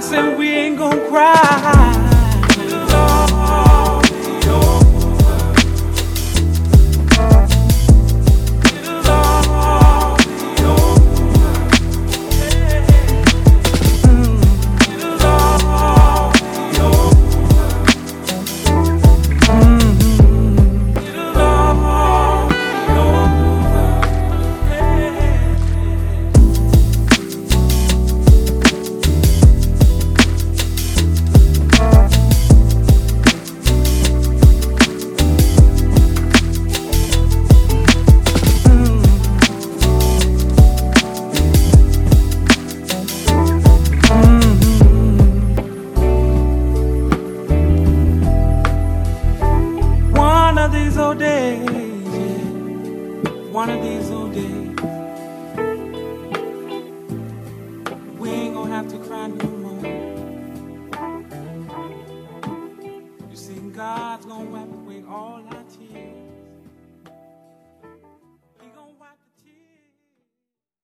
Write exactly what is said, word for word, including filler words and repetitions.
said we ain't gonna cry. It'll all be over. It'll all be over. Mm. It'll all be over. Mm. It'll all be over. One of these old days, yeah. One of these old days.